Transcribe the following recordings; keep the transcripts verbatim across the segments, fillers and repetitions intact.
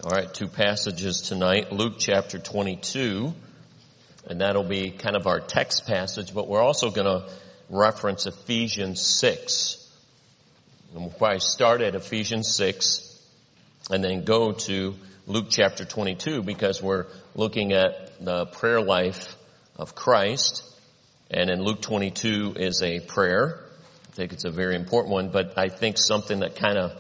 All right, two passages tonight. Luke chapter twenty-two, and that'll be kind of our text passage, but we're also going to reference Ephesians six. And we'll probably start at Ephesians six and then go to Luke chapter twenty-two because we're looking at the prayer life of Christ. And in Luke twenty-two is a prayer. I think it's a very important one, but I think something that kind of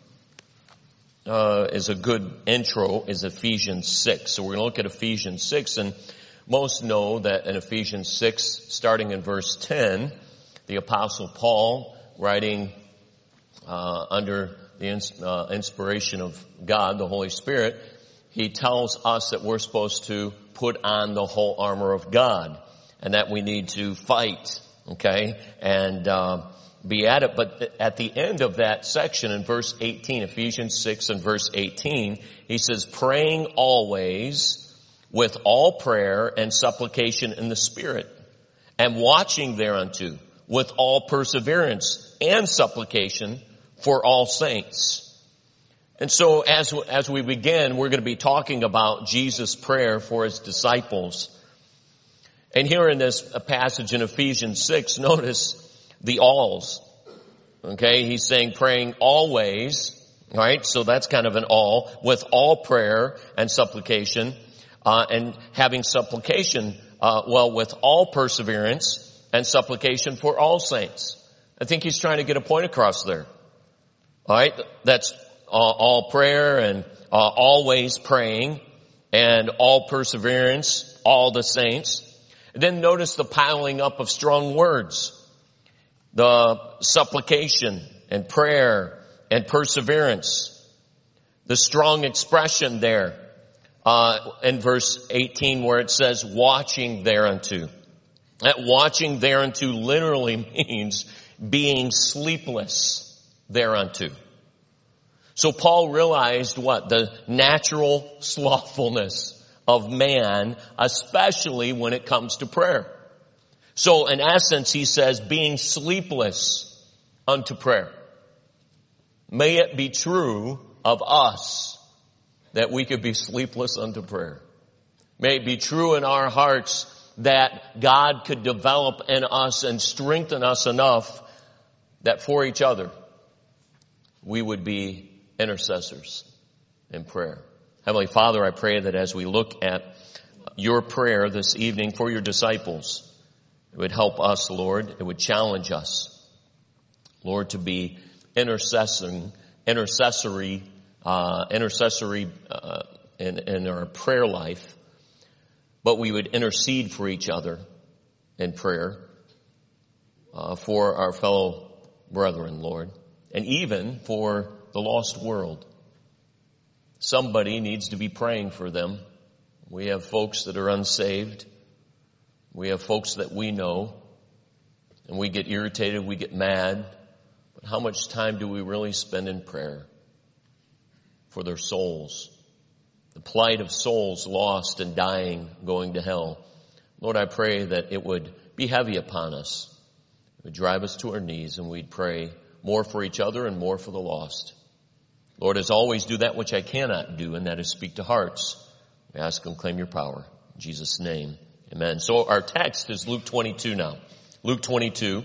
Uh, is a good intro is Ephesians six. So we're going to look at Ephesians six, and most know that in Ephesians six, starting in verse ten, the Apostle Paul, writing uh, under the ins- uh, inspiration of God, the Holy Spirit, he tells us that we're supposed to put on the whole armor of God, and that we need to fight, okay, and uh be at it. But at the end of that section in verse eighteen, Ephesians six and verse eighteen, he says, praying always with all prayer and supplication in the Spirit, and watching thereunto with all perseverance and supplication for all saints. And so as, as we begin, we're going to be talking about Jesus' prayer for his disciples. And here in this passage in Ephesians six, notice the alls. Okay, he's saying praying always, right? So that's kind of an all, with all prayer and supplication, uh, and having supplication, uh, well, with all perseverance and supplication for all saints. I think he's trying to get a point across there. All right, that's uh, all prayer and uh, always praying and all perseverance, all the saints. And then notice the piling up of strong words. The supplication and prayer and perseverance. The strong expression there uh, in verse eighteen where it says watching thereunto. That watching thereunto literally means being sleepless thereunto. So Paul realized what? The natural slothfulness of man, especially when it comes to prayer. So in essence, he says, being sleepless unto prayer. May it be true of us that we could be sleepless unto prayer. May it be true in our hearts that God could develop in us and strengthen us enough that for each other we would be intercessors in prayer. Heavenly Father, I pray that as we look at your prayer this evening for your disciples, it would help us, Lord. It would challenge us, Lord, to be intercessing, intercessory, uh, intercessory uh, in, in our prayer life. But we would intercede for each other in prayer uh, for our fellow brethren, Lord, and even for the lost world. Somebody needs to be praying for them. We have folks that are unsaved. We have folks that we know, and we get irritated, we get mad. But how much time do we really spend in prayer for their souls? The plight of souls lost and dying, going to hell. Lord, I pray that it would be heavy upon us. It would drive us to our knees, and we'd pray more for each other and more for the lost. Lord, as always, do that which I cannot do, and that is speak to hearts. We ask and claim your power. In Jesus' name. Amen. So our text is Luke twenty-two now. Luke twenty-two.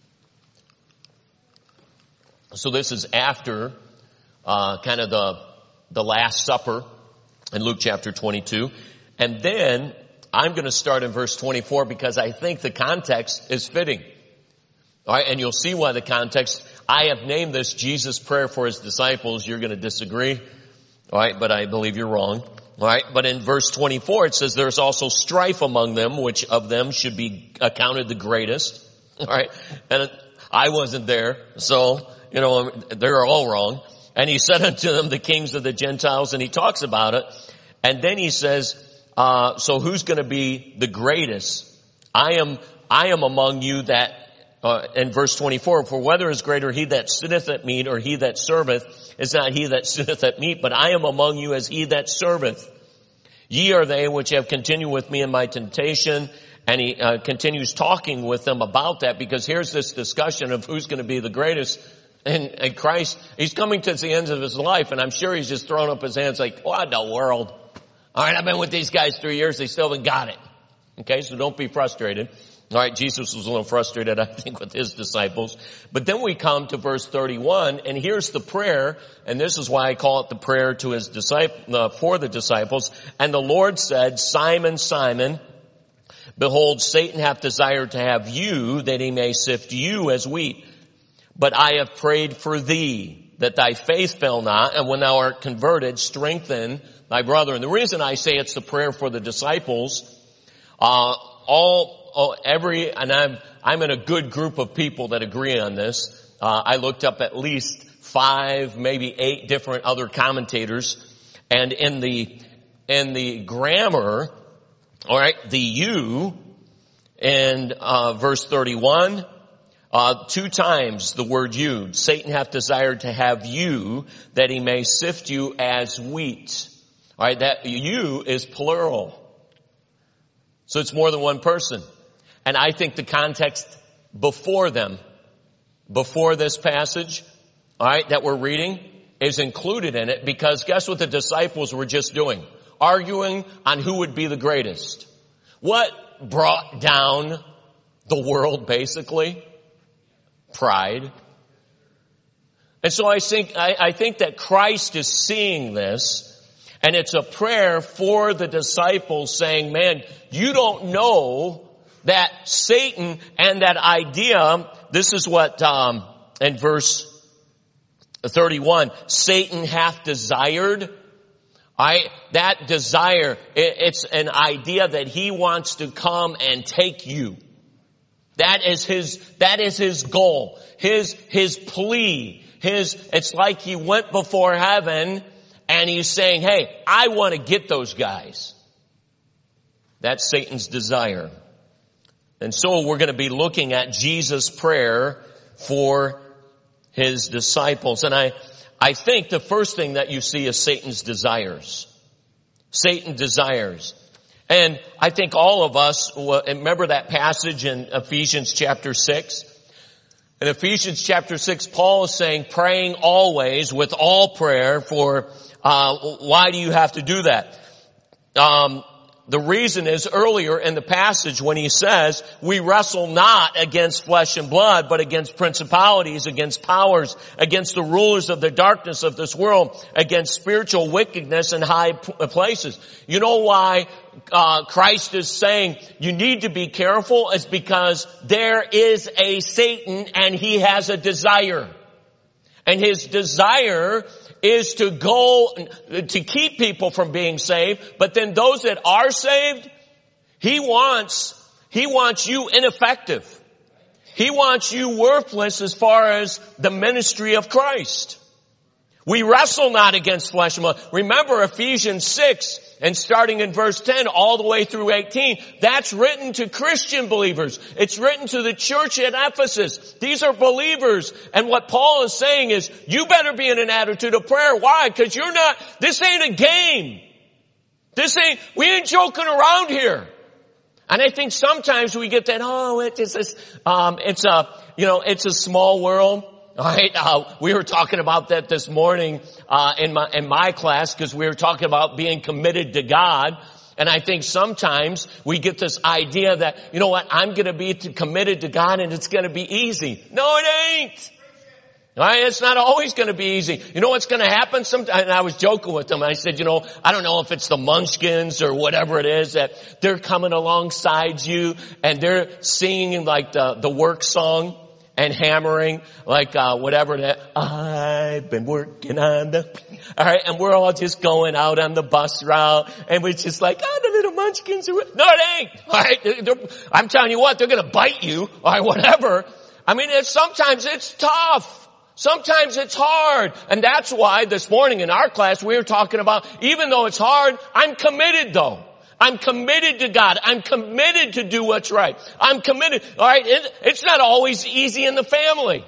So this is after uh kind of the the Last Supper in Luke chapter twenty-two. And then I'm going to start in verse twenty-four because I think the context is fitting. All right, and you'll see why the context. I have named this Jesus' prayer for his disciples. You're going to disagree. All right, but I believe you're wrong. All right, but in verse twenty-four it says there's also strife among them, which of them should be accounted the greatest. All right, and I wasn't there, so, you know, they're all wrong. And he said unto them, the kings of the Gentiles, and he talks about it. And then he says, uh, so who's going to be the greatest? I am, I am among you that, uh, in verse twenty-four, for whether is greater he that sitteth at meat or he that serveth, is not he that sitteth at meat, but I am among you as he that serveth. Ye are they which have continued with me in my temptation. And he uh, continues talking with them about that, because here's this discussion of who's going to be the greatest. And, and Christ, he's coming to the end of his life, and I'm sure he's just throwing up his hands like, what the world? All right, I've been with these guys three years. They still haven't got it. Okay, so don't be frustrated. All right, Jesus was a little frustrated, I think, with his disciples. But then we come to verse thirty-one, and here's the prayer, and this is why I call it the prayer to his disciple, uh, for the disciples. And the Lord said, Simon, Simon, behold, Satan hath desired to have you, that he may sift you as wheat. But I have prayed for thee, that thy faith fail not, and when thou art converted, strengthen thy brother. And the reason I say it's the prayer for the disciples, uh, all, all every, and I'm, I'm in a good group of people that agree on this. Uh, I looked up at least five, maybe eight different other commentators, and in the, in the grammar, all right, the you, in, uh, verse thirty-one, Uh, two times the word you. Satan hath desired to have you, that he may sift you as wheat. All right, that you is plural. So it's more than one person. And I think the context before them, before this passage, all right, that we're reading, is included in it, because guess what the disciples were just doing? Arguing on who would be the greatest. What brought down the world, basically? Pride. And so I think, I, I think that Christ is seeing this, and it's a prayer for the disciples saying, man, you don't know that Satan and that idea, this is what, um, in verse thirty-one, Satan hath desired. I, that desire, it, it's an idea that he wants to come and take you. That is his, that is his goal, his, his plea, his, it's like he went before heaven and he's saying, hey, I want to get those guys. That's Satan's desire. And so we're going to be looking at Jesus' prayer for his disciples. And I, I think the first thing that you see is Satan's desires. Satan desires. And I think all of us, remember that passage in Ephesians chapter six? In Ephesians chapter six, Paul is saying, praying always with all prayer for, uh, why do you have to do that? Um, the reason is earlier in the passage when he says, we wrestle not against flesh and blood, but against principalities, against powers, against the rulers of the darkness of this world, against spiritual wickedness in high places. You know why uh, Christ is saying you need to be careful? Is because there is a Satan and he has a desire. And his desire is to go, to keep people from being saved. But then those that are saved, he wants, he wants you ineffective. He wants you worthless as far as the ministry of Christ. We wrestle not against flesh and blood. Remember Ephesians six, and starting in verse ten all the way through eighteen, that's written to Christian believers. It's written to the church at Ephesus. These are believers. And what Paul is saying is, you better be in an attitude of prayer. Why? Because you're not, this ain't a game. This ain't, we ain't joking around here. And I think sometimes we get that, oh, it is this, um, it's a, you know, it's a small world. All right, uh, we were talking about that this morning uh, in my in my class because we were talking about being committed to God, and I think sometimes we get this idea that, you know what, I'm going to be committed to God and it's going to be easy. No, it ain't. All right, it's not always going to be easy. You know what's going to happen? Sometimes, and I was joking with them. I said, you know, I don't know if it's the Munchkins or whatever it is that they're coming alongside you and they're singing like the the work song. And hammering, like, uh, whatever that, I've been working on the, alright, and we're all just going out on the bus route, and we're just like, oh, the little Munchkins are, no, it ain't, alright, I'm telling you what, they're gonna bite you, or whatever. I mean, it's, sometimes it's tough. Sometimes it's hard. And that's why this morning in our class we were talking about, even though it's hard, I'm committed though. I'm committed to God. I'm committed to do what's right. I'm committed. All right. It, it's not always easy in the family.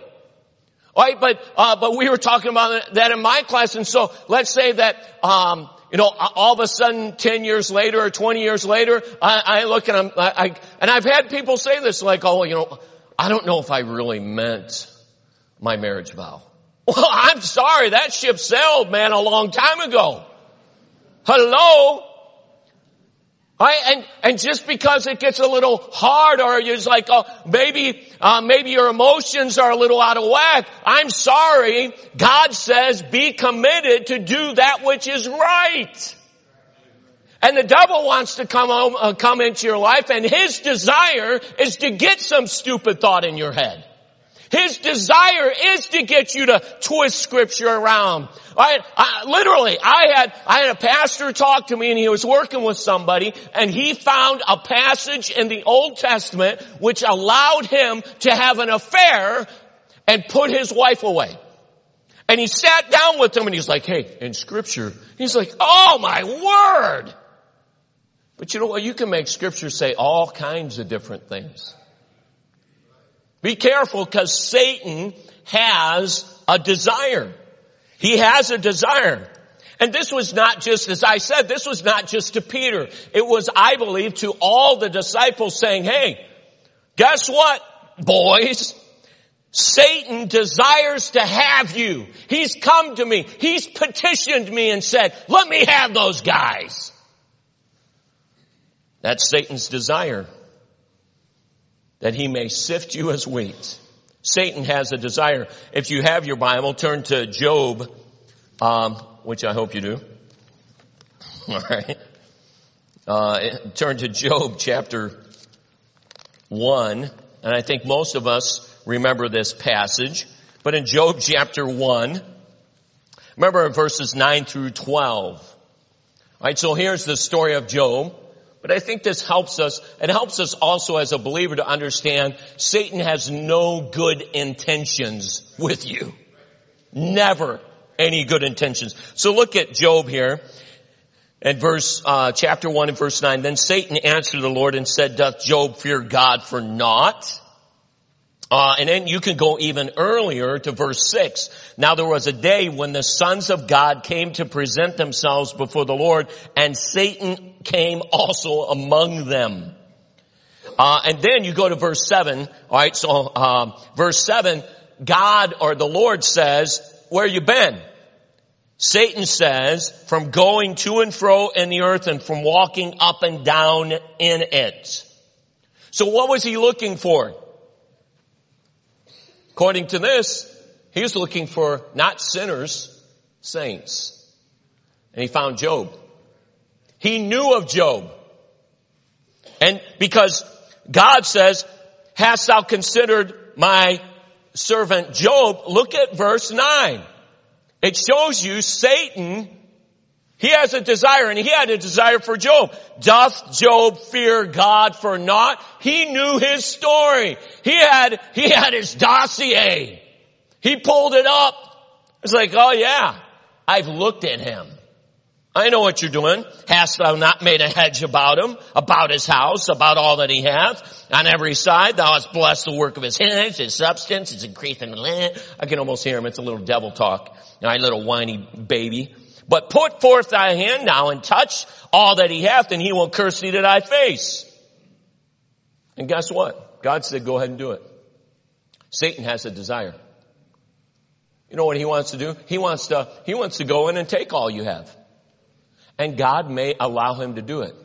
All right. But, uh, but we were talking about that in my class. And so let's say that, um, you know, all of a sudden ten years later or twenty years later, I, I look and I'm, I, I, and I've had people say this like, oh, you know, I don't know if I really meant my marriage vow. Well, I'm sorry, that ship sailed, man, a long time ago. Hello? Right? And, and just because it gets a little hard or you're just like, oh, maybe, uh, maybe your emotions are a little out of whack. I'm sorry. God says be committed to do that which is right. And the devil wants to come home, uh, come into your life, and his desire is to get some stupid thought in your head. His desire is to get you to twist scripture around. I, I, literally, I had, I had a pastor talk to me, and he was working with somebody, and he found a passage in the Old Testament which allowed him to have an affair and put his wife away. And he sat down with him and he's like, hey, in scripture, he's like, oh my word. But you know what? You can make scripture say all kinds of different things. Be careful, because Satan has a desire. He has a desire. And this was not just, as I said, this was not just to Peter. It was, I believe, to all the disciples saying, hey, guess what, boys? Satan desires to have you. He's come to me. He's petitioned me and said, let me have those guys. That's Satan's desire, that he may sift you as wheat. Satan has a desire. If you have your Bible, turn to Job, um, which I hope you do. All right. Uh, turn to Job chapter one, and I think most of us remember this passage. But in Job chapter one, remember in verses nine through twelve. All right, so here's the story of Job. But I think this helps us. It helps us also as a believer to understand Satan has no good intentions with you. Never any good intentions. So look at Job here in verse, uh, chapter one and verse nine. Then Satan answered the Lord and said, doth Job fear God for naught? Uh, and then you can go even earlier to verse six. Now there was a day when the sons of God came to present themselves before the Lord, and Satan came also among them. Uh, and then you go to verse seven. All right, so uh, verse seven, God or the Lord says, where you been? Satan says, from going to and fro in the earth and from walking up and down in it. So what was he looking for? According to this, he was looking for not sinners, saints. And he found Job. He knew of Job. And because God says, hast thou considered my servant Job? Look at verse nine. It shows you Satan, he has a desire, and he had a desire for Job. Doth Job fear God for naught? He knew his story. He had, he had his dossier. He pulled it up. It's like, oh yeah, I've looked at him. I know what you're doing. Hast thou not made a hedge about him, about his house, about all that he hath? On every side thou hast blessed the work of his hands, his substance, his increase in the land. I can almost hear him. It's a little devil talk. You know, a little whiny baby. But put forth thy hand now and touch all that he hath, and he will curse thee to thy face. And guess what? God said, go ahead and do it. Satan has a desire. You know what he wants to do? He wants to, he wants to go in and take all you have. And God may allow him to do it.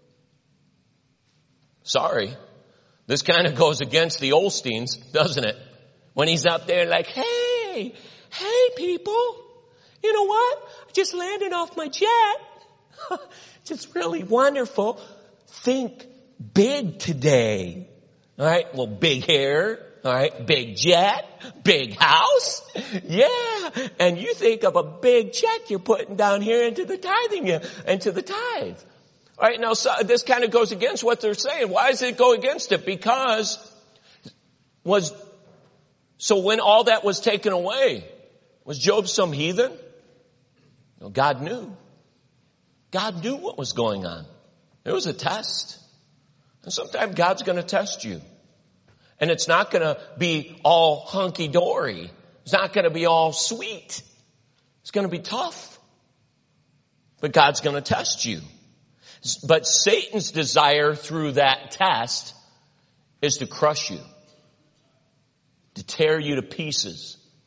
Sorry. This kind of goes against the Olsteins, doesn't it? When he's up there like, hey, hey people, you know what? I just landed off my jet. Just really wonderful. Think big today. All right. Well, big hair. All right. Big jet. Big house. Yeah. And you think of a big check you're putting down here into the tithing, into the tithe. All right. Now, so this kind of goes against what they're saying. Why does it go against it? Because was, so when all that was taken away, was Job some heathen? No, God knew. God knew what was going on. It was a test. And sometimes God's going to test you. And it's not going to be all hunky-dory. It's not going to be all sweet. It's going to be tough. But God's going to test you. But Satan's desire through that test is to crush you, to tear you to pieces,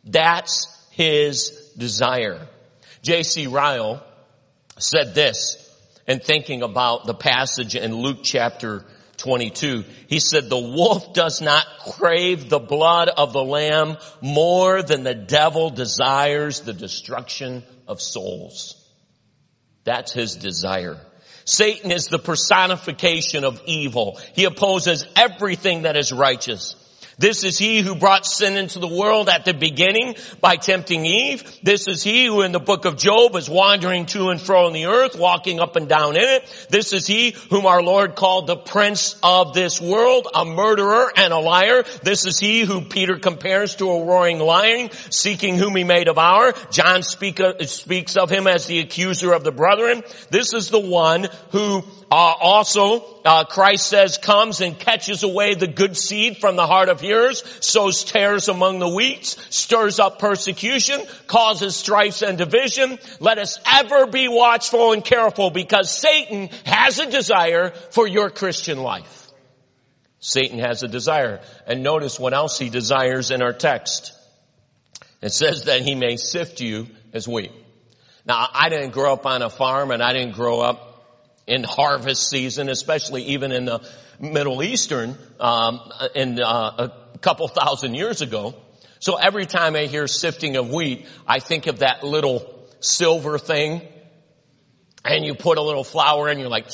That's his desire. J C Ryle said this in thinking about the passage in Luke chapter twenty-two. He said, the wolf does not crave the blood of the lamb more than the devil desires the destruction of souls. That's his desire. Satan is the personification of evil. He opposes everything that is righteous. This is he who brought sin into the world at the beginning by tempting Eve. This is he who in the book of Job is wandering to and fro in the earth, walking up and down in it. This is he whom our Lord called the prince of this world, a murderer and a liar. This is he who Peter compares to a roaring lion, seeking whom he may devour. John speak, uh, speaks of him as the accuser of the brethren. This is the one who uh, also Uh, Christ says comes and catches away the good seed from the heart of hearers, sows tares among the wheats, stirs up persecution, causes strifes and division. Let us ever be watchful and careful, because Satan has a desire for your Christian life. Satan has a desire. And notice what else he desires in our text. It says that he may sift you as wheat. Now, I didn't grow up on a farm, and I didn't grow up in harvest season, especially even in the Middle Eastern, um, in uh, a couple thousand years ago. So every time I hear sifting of wheat, I think of that little silver thing, and you put a little flour in, you're like,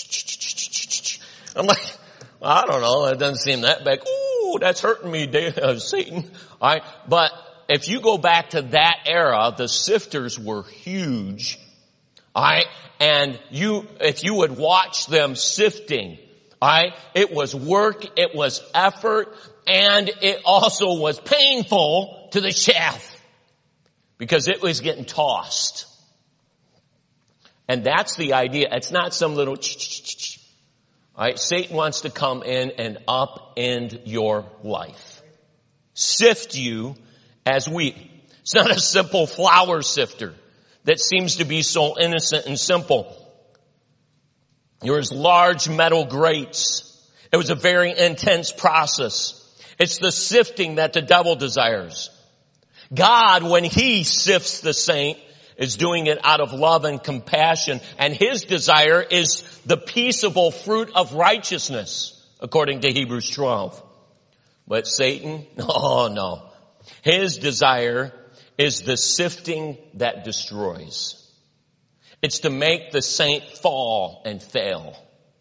I'm like, I don't know, it doesn't seem that big. Ooh, that's hurting me, uh, Satan. All right, but if you go back to that era, the sifters were huge. All right, and you, if you would watch them sifting, all right, it was work, it was effort, and it also was painful to the chaff because it was getting tossed. And that's the idea. It's not some little ch-ch-ch-ch. All right, Satan wants to come in and upend your life. Sift you as wheat. It's not a simple flour sifter that seems to be so innocent and simple. There's large metal grates. It was a very intense process. It's the sifting that the devil desires. God, when he sifts the saint, is doing it out of love and compassion. And his desire is the peaceable fruit of righteousness, according to Hebrews twelve. But Satan, oh no. His desire is the sifting that destroys. It's to make the saint fall and fail.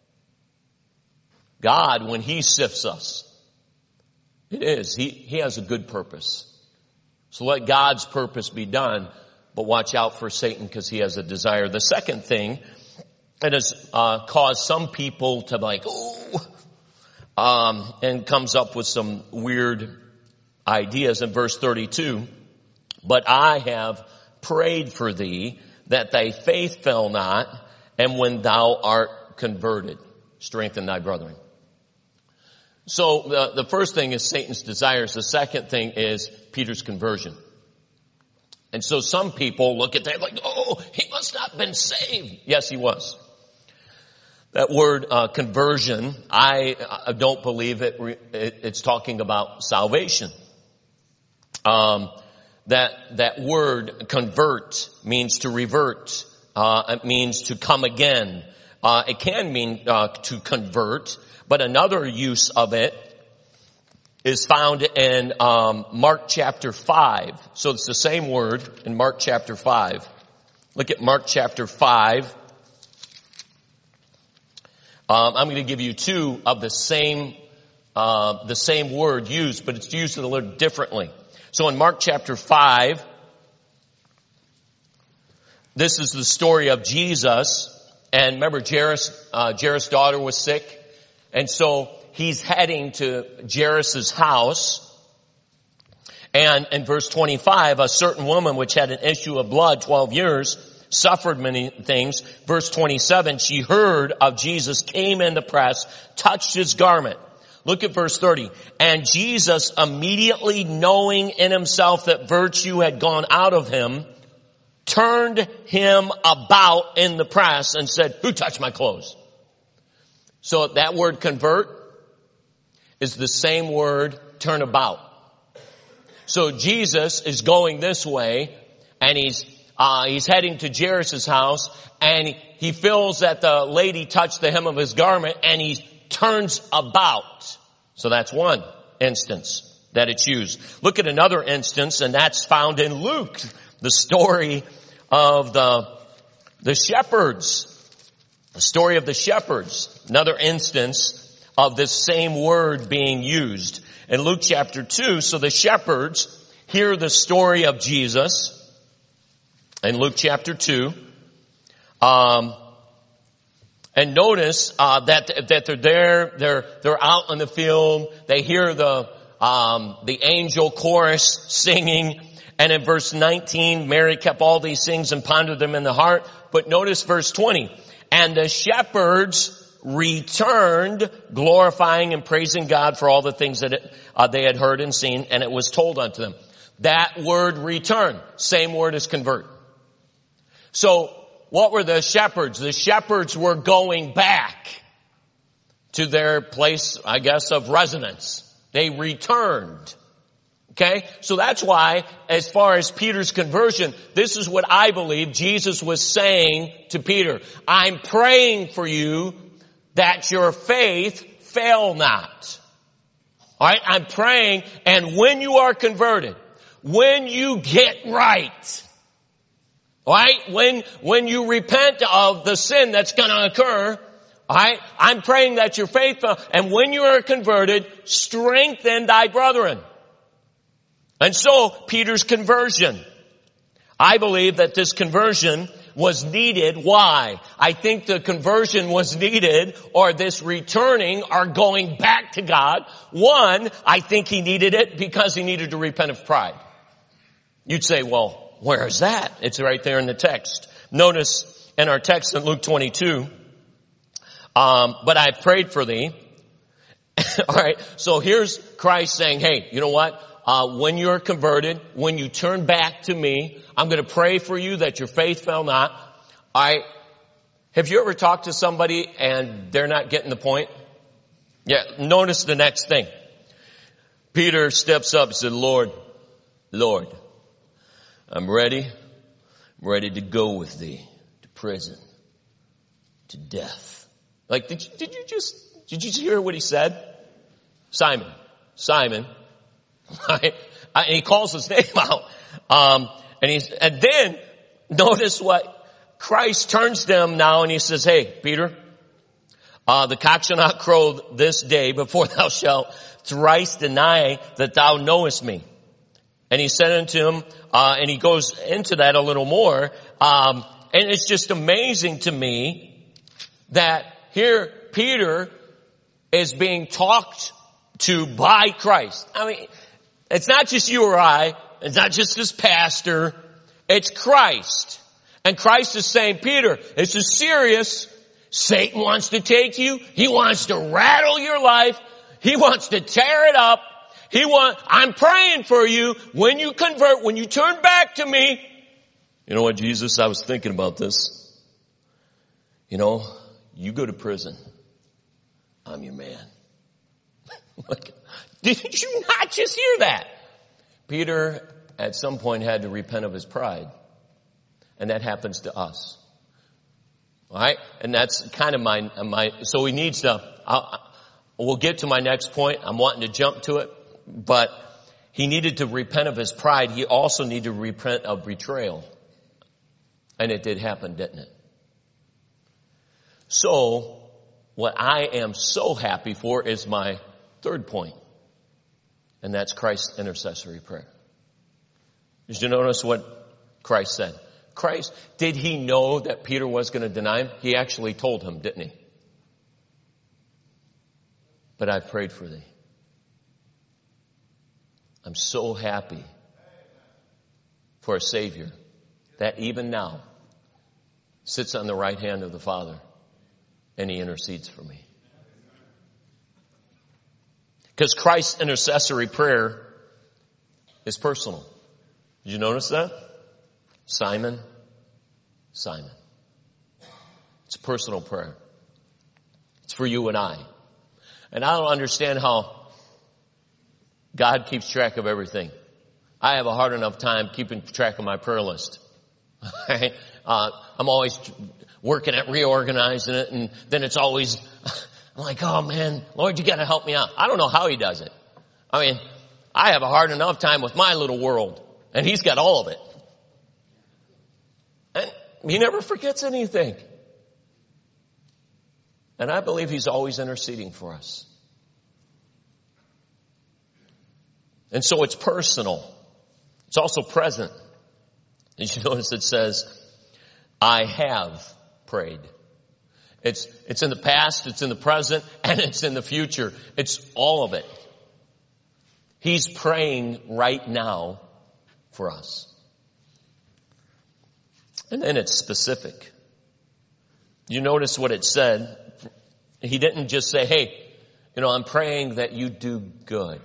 God, when he sifts us, it is. He, he has a good purpose. So let God's purpose be done, but watch out for Satan because he has a desire. The second thing that has uh, caused some people to be like, ooh, um, and comes up with some weird ideas in verse thirty-two. But I have prayed for thee that thy faith fail not, and when thou art converted, strengthen thy brethren. So the, the first thing is Satan's desires. The second thing is Peter's conversion. And so some people look at that like, oh, he must not have been saved. Yes, he was. That word uh, conversion, I, I don't believe it, it. It's talking about salvation. Um, that that word convert means to revert. Uh, it means to come again. Uh, it can mean uh, to convert, but another use of it is found in um, Mark chapter five. So it's the same word in Mark chapter five. Look at Mark chapter five. Um, I'm going to give you two of the same uh, the same word used, but it's used a little differently. So in Mark chapter five, this is the story of Jesus. And remember, Jairus, uh, Jairus' daughter was sick. And so he's heading to Jairus' house. And in verse twenty-five, a certain woman which had an issue of blood twelve years, suffered many things. Verse twenty-seven, she heard of Jesus, came in the press, touched his garment. Look at verse thirty. And Jesus, immediately knowing in himself that virtue had gone out of him, turned him about in the press and said, who touched my clothes? So that word convert is the same word turn about. So Jesus is going this way, and he's uh, he's heading to Jairus' house, and he, he feels that the lady touched the hem of his garment, and he turns about. So that's one instance that it's used. Look at another instance, and that's found in Luke, the story of the the shepherds. The story of the shepherds. Another instance of this same word being used. In Luke chapter two, so the shepherds hear the story of Jesus in Luke chapter two. Um, and notice uh, that that they're there, they're they're out in the field. They hear the um, the angel chorus singing. And in verse nineteen, Mary kept all these things and pondered them in the heart. But notice verse twenty. And the shepherds returned, glorifying and praising God for all the things that it, uh, they had heard and seen, and it was told unto them. That word return, same word as convert. So, what were the shepherds? The shepherds were going back to their place, I guess, of residence. They returned. Okay? So that's why, as far as Peter's conversion, this is what I believe Jesus was saying to Peter. I'm praying for you that your faith fail not. Alright? I'm praying, and when you are converted, when you get right, alright? When, when you repent of the sin that's gonna occur, alright? I'm praying that your faith fail, and when you are converted, strengthen thy brethren. And so, Peter's conversion. I believe that this conversion was needed. Why? I think the conversion was needed, or this returning or going back to God. One, I think he needed it because he needed to repent of pride. You'd say, well, where is that? It's right there in the text. Notice in our text in Luke twenty-two, um, but I prayed for thee. All right. So here's Christ saying, hey, you know what? Uh, when you're converted, when you turn back to me, I'm going to pray for you that your faith fail not. I, have you ever talked to somebody and they're not getting the point? Yeah, notice the next thing. Peter steps up and said, Lord, Lord, I'm ready. I'm ready to go with thee to prison, to death. Like, did you, did you just, did you hear what he said? Simon, Simon. Right? And he calls his name out. Um, and he's, and then notice what Christ turns to him now and he says, hey, Peter, uh, the cock shall not crow this day before thou shalt thrice deny that thou knowest me. And he said unto him, uh, and he goes into that a little more. Um, and it's just amazing to me that here Peter is being talked to by Christ. I mean, it's not just you or I. It's not just this pastor. It's Christ. And Christ is saying, Peter, this is serious. Satan wants to take you. He wants to rattle your life. He wants to tear it up. He want, I'm praying for you. When you convert, when you turn back to me. You know what, Jesus? I was thinking about this. You know, you go to prison. I'm your man. Like, did you not just hear that? Peter at some point had to repent of his pride. And that happens to us. Alright? And that's kind of my, my, so he needs to, I'll, we'll get to my next point. I'm wanting to jump to it. But he needed to repent of his pride. He also needed to repent of betrayal. And it did happen, didn't it? So, what I am so happy for is my third point. And that's Christ's intercessory prayer. Did you notice what Christ said? Christ, did he know that Peter was going to deny him? He actually told him, didn't he? But I prayed for thee. I'm so happy for a Savior that even now sits on the right hand of the Father and he intercedes for me. Because Christ's intercessory prayer is personal. Did you notice that? Simon, Simon. It's a personal prayer. It's for you and I. And I don't understand how God keeps track of everything. I have a hard enough time keeping track of my prayer list. uh, I'm always working at reorganizing it, and then it's always, I'm like, oh man, Lord, you got to help me out. I don't know how he does it. I mean, I have a hard enough time with my little world, and he's got all of it. And he never forgets anything. And I believe he's always interceding for us. And so it's personal. It's also present. Did you notice it says, I have prayed. It's, it's in the past, it's in the present, and it's in the future. It's all of it. He's praying right now for us. And then it's specific. You notice what it said. He didn't just say, hey, you know, I'm praying that you do good.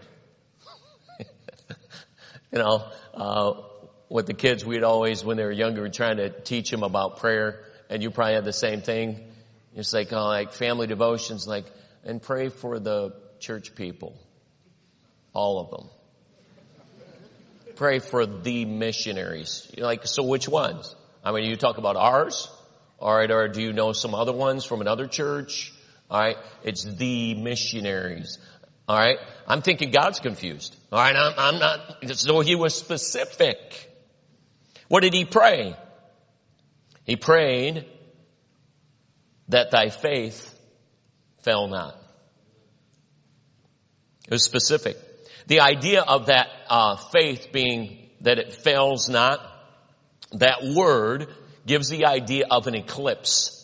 you know, uh, with the kids, we'd always, when they were younger, trying to teach them about prayer. And you probably had the same thing. It's like, oh, like family devotions, like, and pray for the church people. All of them. Pray for the missionaries. You're like, so which ones? I mean, you talk about ours? All right, or do you know some other ones from another church? All right, it's the missionaries. All right, I'm thinking God's confused. All right, I'm, I'm not, so he was specific. What did he pray? He prayed that thy faith fail not. It was specific. The idea of that uh, faith being that it fails not, that word gives the idea of an eclipse.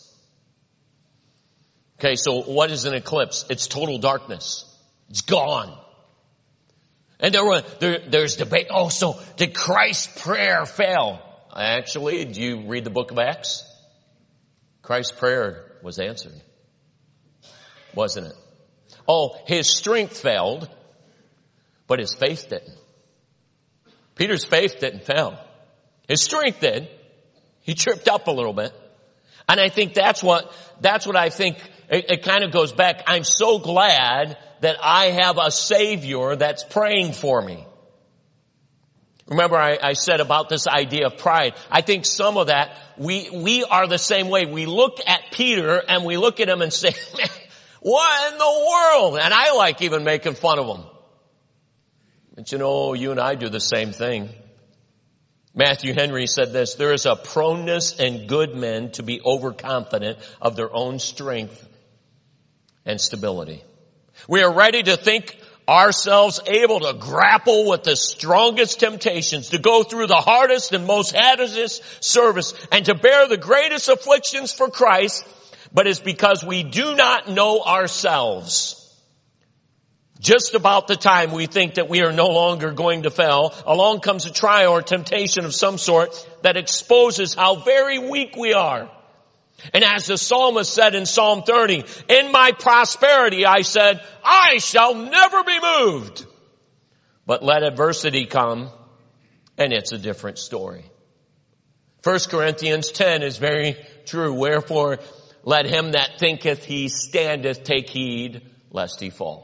Okay, so what is an eclipse? It's total darkness. It's gone. And there were there, there's debate. Oh, so did Christ's prayer fail? Actually, do you read the book of Acts? Christ's prayer was answered. Wasn't it? Oh, his strength failed, but his faith didn't. Peter's faith didn't fail. His strength did. He tripped up a little bit. And I think that's what, that's what I think, it, it kind of goes back. I'm so glad that I have a Savior that's praying for me. Remember I, I said about this idea of pride. I think some of that, we, we are the same way. We look at Peter and we look at him and say, man, what in the world? And I like even making fun of him. But you know, you and I do the same thing. Matthew Henry said this, there is a proneness in good men to be overconfident of their own strength and stability. We are ready to think ourselves able to grapple with the strongest temptations, to go through the hardest and most hazardous service, and to bear the greatest afflictions for Christ, but it's because we do not know ourselves. Just about the time we think that we are no longer going to fail, along comes a trial or temptation of some sort that exposes how very weak we are. And as the psalmist said in Psalm thirty, in my prosperity I said, I shall never be moved. But let adversity come, and it's a different story. First Corinthians ten is very true. Wherefore, let him that thinketh he standeth take heed, lest he fall.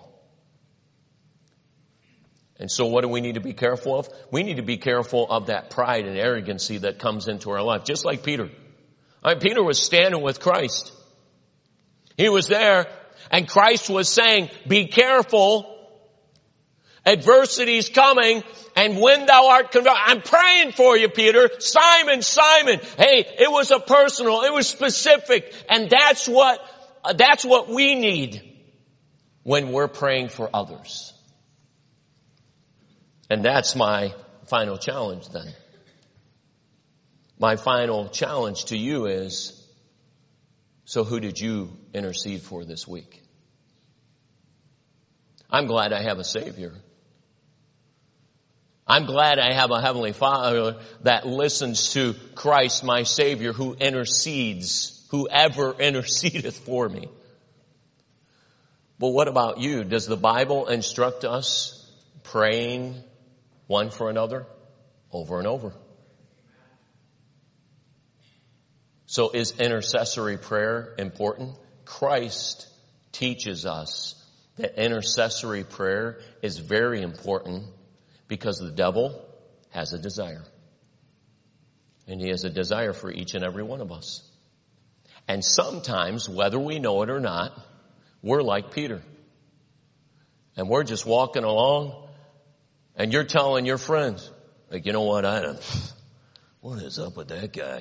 And so what do we need to be careful of? We need to be careful of that pride and arrogancy that comes into our life, just like Peter. I mean, Peter was standing with Christ. He was there, and Christ was saying, be careful. Adversity's coming, and when thou art converted, I'm praying for you, Peter. Simon, Simon. Hey, it was a personal, it was specific, and that's what, uh, that's what we need when we're praying for others. And that's my final challenge then. My final challenge to you is, so who did you intercede for this week? I'm glad I have a Savior. I'm glad I have a Heavenly Father that listens to Christ, my Savior, who intercedes, whoever intercedeth for me. But what about you? Does the Bible instruct us praying one for another over and over? So is intercessory prayer important? Christ teaches us that intercessory prayer is very important because the devil has a desire. And he has a desire for each and every one of us. And sometimes, whether we know it or not, we're like Peter. And we're just walking along, and you're telling your friends, like, you know what, I don't, what is up with that guy?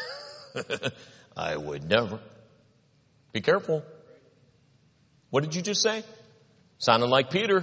I would never. Be careful. What did you just say? Sounded like Peter.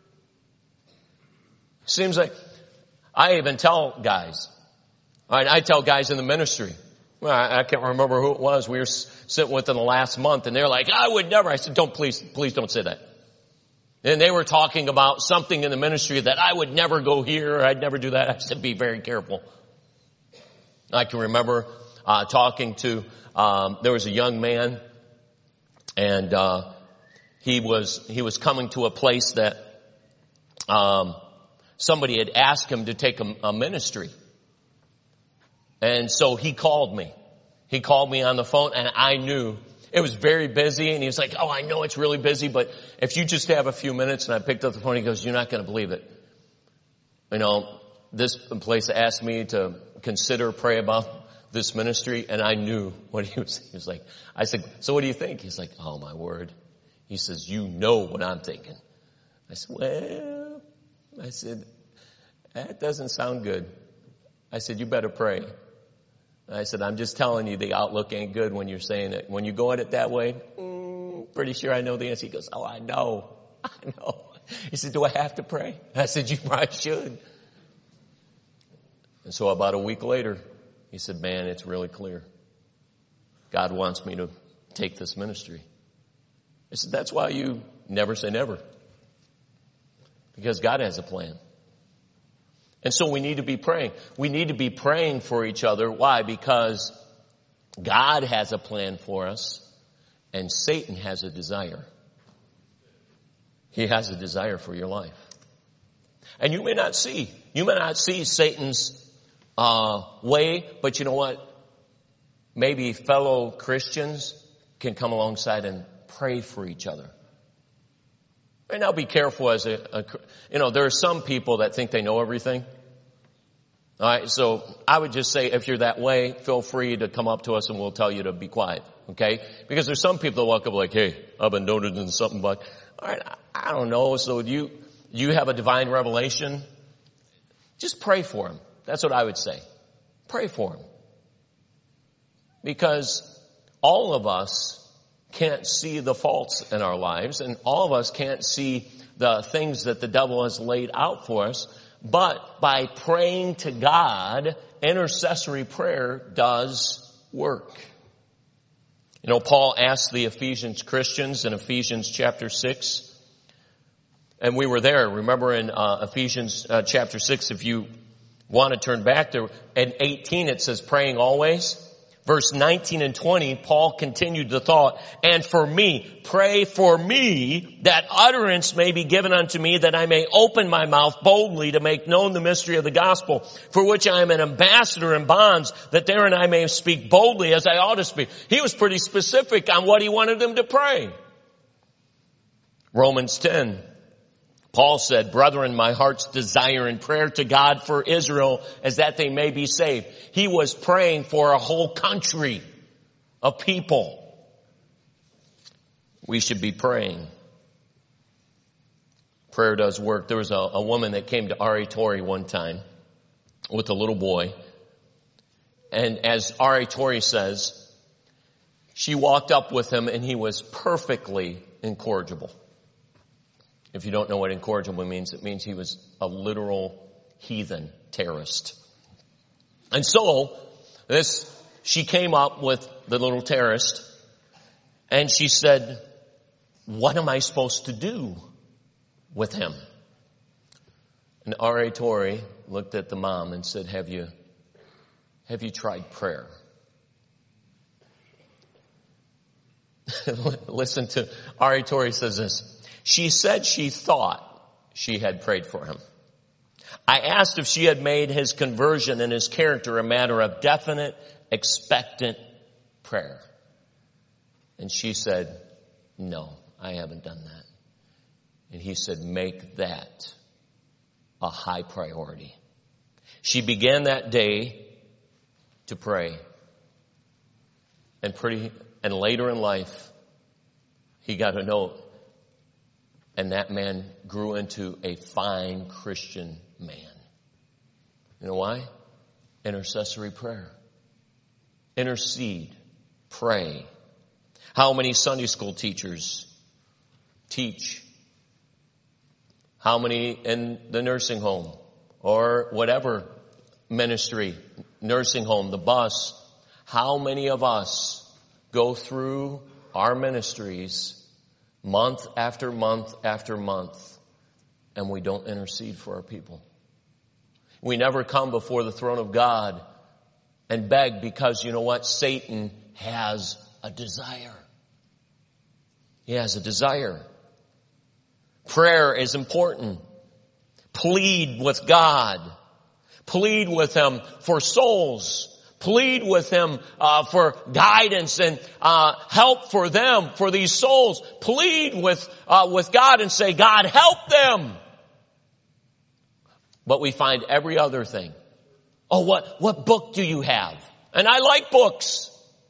Seems like, I even tell guys, all right, I tell guys in the ministry, well, I, I can't remember who it was, we were sitting with in the last month, and they're like, I would never. I said, don't, please, please don't say that. And they were talking about something in the ministry that I would never go here, or I'd never do that. I said, be very careful. I can remember uh, talking to, um, there was a young man, and uh, he was he was coming to a place that um, somebody had asked him to take a, a ministry. And so he called me. He called me on the phone, and I knew it was very busy. And he was like, oh, I know it's really busy, but if you just have a few minutes. And I picked up the phone. He goes, you're not going to believe it. You know, this place asked me to consider, pray about this ministry. And I knew what he was. He was like, I said, so what do you think? He's like, oh, my word. He says, you know what I'm thinking. I said, well, I said, that doesn't sound good. I said, you better pray. I said, I'm just telling you the outlook ain't good when you're saying it. When you go at it that way, mm, pretty sure I know the answer. He goes, oh, I know. I know. He said, do I have to pray? I said, you probably should. And so about a week later, he said, man, it's really clear. God wants me to take this ministry. I said, that's why you never say never. Because God has a plan. And so we need to be praying. We need to be praying for each other. Why? Because God has a plan for us, and Satan has a desire. He has a desire for your life. And you may not see. You may not see Satan's uh, way, but you know what? Maybe fellow Christians can come alongside and pray for each other. And now be careful as a, a, you know, there are some people that think they know everything. All right. So I would just say, if you're that way, feel free to come up to us and we'll tell you to be quiet. Okay. Because there's some people that walk up like, hey, I've been noticing something, but all right, I, I don't know. So do you, you have a divine revelation? Just pray for him. That's what I would say. Pray for him. Because all of us can't see the faults in our lives, and all of us can't see the things that the devil has laid out for us. But by praying to God, intercessory prayer does work. You know, Paul asked the Ephesians Christians in Ephesians chapter six, and we were there. Remember in uh, Ephesians uh, chapter six, if you want to turn back there, in eighteen it says praying always. Verse nineteen and twenty, Paul continued the thought, and for me, pray for me that utterance may be given unto me, that I may open my mouth boldly to make known the mystery of the gospel, for which I am an ambassador in bonds, that therein I may speak boldly as I ought to speak. He was pretty specific on what he wanted them to pray. Romans ten. Paul said, brethren, my heart's desire and prayer to God for Israel is that they may be saved. He was praying for a whole country of people. We should be praying. Prayer does work. There was a, a woman that came to Ari Tori one time with a little boy. And as Ari Tori says, she walked up with him and he was perfectly incorrigible. If you don't know what incorrigible means, it means he was a literal heathen terrorist. And so, this, she came up with the little terrorist, and she said, what am I supposed to do with him? And R A Torrey looked at the mom and said, have you, have you tried prayer? Listen to, R A Torrey says this. She said she thought she had prayed for him. I asked if she had made his conversion and his character a matter of definite, expectant prayer. And she said, no, I haven't done that. And he said, make that a high priority. She began that day to pray. And pretty, and later in life, he got a note. And that man grew into a fine Christian man. You know why? Intercessory prayer. Intercede. Pray. How many Sunday school teachers teach? How many in the nursing home or whatever ministry, nursing home, the bus? How many of us go through our ministries month after month after month and we don't intercede for our people? We never come before the throne of God and beg because, you know what? Satan has a desire. He has a desire. Prayer is important. Plead with God. Plead with Him for souls. Plead with Him uh, for guidance and uh, help for them, for these souls. Plead with uh, with God and say, God, help them. But we find every other thing. Oh, what, what book do you have? And I like books.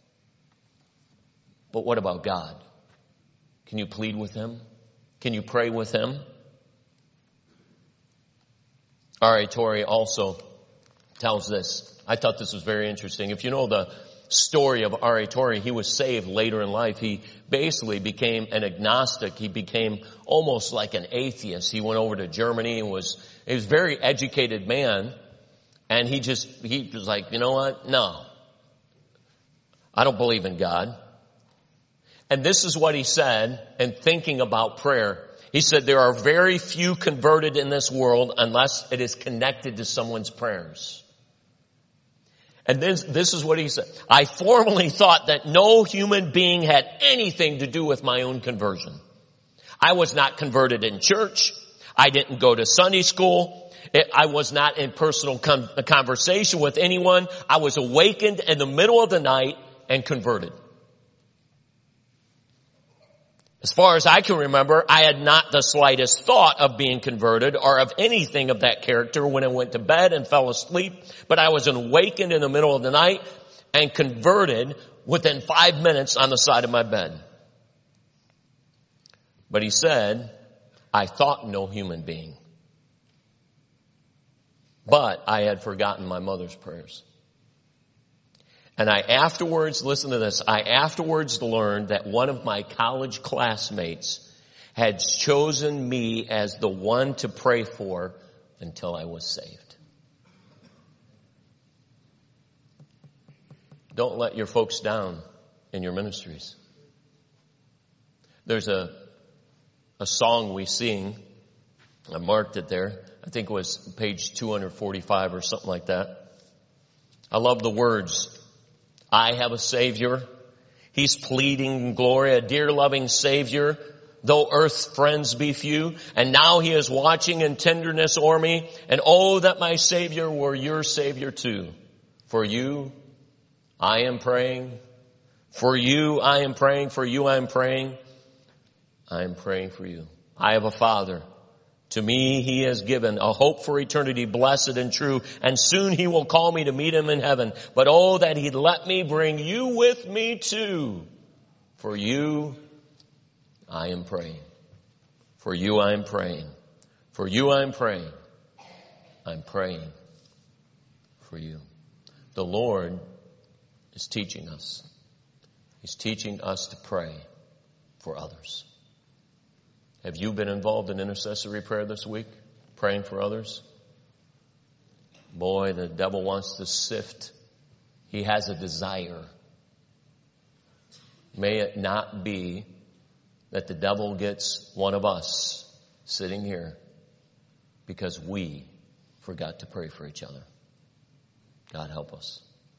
But what about God? Can you plead with Him? Can you pray with Him? Oratory also tells this. I thought this was very interesting. If you know the story of Oratory, he was saved later in life. He basically became an agnostic. He became almost like an atheist. He went over to Germany and was, he was a very educated man. And he just, he was like, you know what? No. I don't believe in God. And this is what he said in thinking about prayer. He said, there are very few converted in this world unless it is connected to someone's prayers. And this, this is what he said. I formerly thought that no human being had anything to do with my own conversion. I was not converted in church. I didn't go to Sunday school. It, I was not in personal con- conversation with anyone. I was awakened in the middle of the night and converted. As far as I can remember, I had not the slightest thought of being converted or of anything of that character when I went to bed and fell asleep. But I was awakened in the middle of the night and converted within five minutes on the side of my bed. But he said, I thought no human being. But I had forgotten my mother's prayers. And I afterwards, listen to this, I afterwards learned that one of my college classmates had chosen me as the one to pray for until I was saved. Don't let your folks down in your ministries. There's a, a song we sing, I marked it there, I think it was page two forty-five or something like that. I love the words. I have a Savior. He's pleading in glory, a dear loving Savior, though earth's friends be few. And now He is watching in tenderness o'er me. And oh, that my Savior were your Savior too. For you, I am praying. For you, I am praying. For you, I am praying. I am praying for you. I have a Father. To me, He has given a hope for eternity, blessed and true. And soon He will call me to meet Him in heaven. But oh, that He'd let me bring you with me too. For you, I am praying. For you, I am praying. For you, I am praying. I'm praying for you. The Lord is teaching us. He's teaching us to pray for others. Have you been involved in intercessory prayer this week? Praying for others? Boy, the devil wants to sift. He has a desire. May it not be that the devil gets one of us sitting here because we forgot to pray for each other. God help us.